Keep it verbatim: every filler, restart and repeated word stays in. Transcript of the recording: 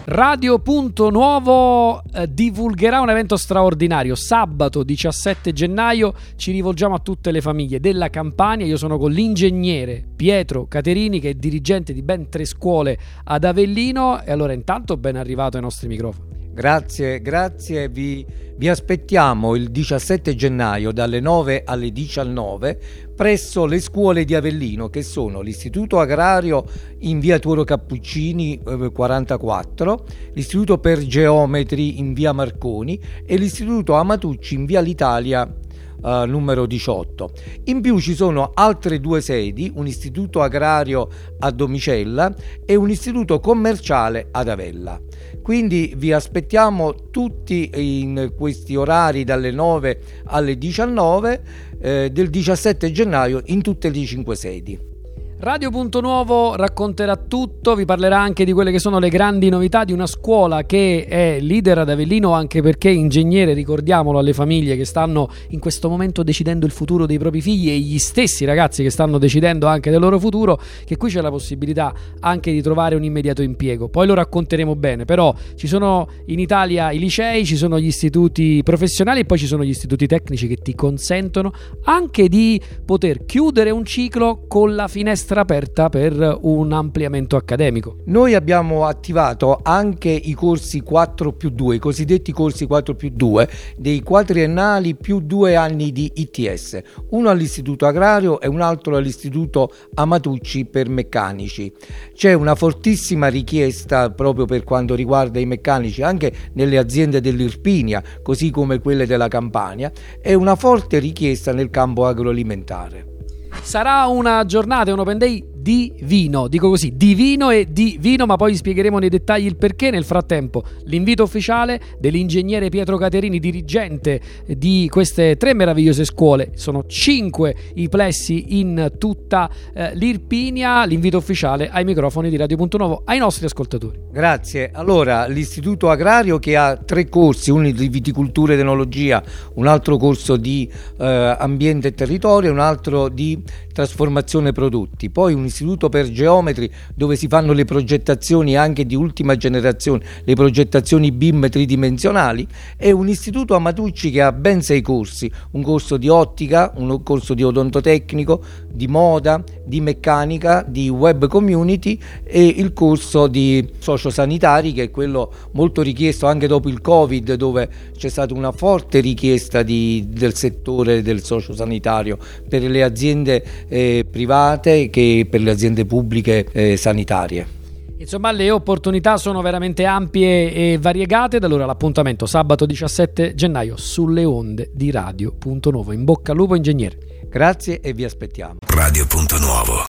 Radio Punto Nuovo eh, divulgherà un evento straordinario sabato diciassette gennaio. Ci rivolgiamo a tutte le famiglie della Campania. Io sono con l'ingegnere Pietro Caterini, che è dirigente di ben tre scuole ad Avellino. E allora intanto ben arrivato ai nostri microfoni. Grazie, grazie, vi, vi aspettiamo il diciassette gennaio dalle nove alle diciannove presso le scuole di Avellino, che sono l'Istituto Agrario in via Tuoro Cappuccini eh, quarantaquattro, l'Istituto per Geometri in via Marconi e l'Istituto Amatucci in via l'Italia Uh, numero diciotto. In più ci sono altre due sedi, un istituto agrario a Domicella e un istituto commerciale ad Avella. Quindi vi aspettiamo tutti in questi orari dalle nove alle diciannove eh, del diciassette gennaio in tutte le cinque sedi. Radio Punto Nuovo racconterà tutto, vi parlerà anche di quelle che sono le grandi novità di una scuola che è leader ad Avellino, anche perché ingegnere, ricordiamolo alle famiglie che stanno in questo momento decidendo il futuro dei propri figli e gli stessi ragazzi che stanno decidendo anche del loro futuro, che qui c'è la possibilità anche di trovare un immediato impiego. Poi lo racconteremo bene, però ci sono in Italia i licei, ci sono gli istituti professionali e poi ci sono gli istituti tecnici che ti consentono anche di poter chiudere un ciclo con la finestra aperta per un ampliamento accademico. Noi abbiamo attivato anche i corsi quattro più due, i cosiddetti corsi quattro più due, dei quadriennali più due anni di I T S, uno all'Istituto Agrario e un altro all'Istituto Amatucci per meccanici. C'è una fortissima richiesta proprio per quanto riguarda i meccanici anche nelle aziende dell'Irpinia, così come quelle della Campania, e una forte richiesta nel campo agroalimentare. Sarà una giornata, un open day divino, dico così, divino e divino, ma poi spiegheremo nei dettagli il perché. Nel frattempo l'invito ufficiale dell'ingegnere Pietro Caterini, dirigente di queste tre meravigliose scuole. Sono cinque i plessi in tutta eh, l'Irpinia. L'invito ufficiale ai microfoni di Radio Punto Nuovo, ai nostri ascoltatori. Grazie. Allora, l'Istituto Agrario, che ha tre corsi, uno di viticoltura ed enologia, un altro corso di eh, ambiente e territorio e un altro di trasformazione prodotti, poi un istituto per geometri dove si fanno le progettazioni anche di ultima generazione, le progettazioni B I M tridimensionali, e un istituto Amatucci che ha ben sei corsi, un corso di ottica, un corso di odontotecnico, di moda, di meccanica, di web community e il corso di sociosanitari, che è quello molto richiesto anche dopo il Covid, dove c'è stata una forte richiesta di, del settore del sociosanitario per le aziende eh, private che per le aziende pubbliche eh, sanitarie. Insomma, le opportunità sono veramente ampie e variegate. Da allora l'appuntamento sabato diciassette gennaio sulle onde di Radio Punto Nuovo. In bocca al lupo, ingegnere. Grazie e vi aspettiamo. Radio Punto Nuovo.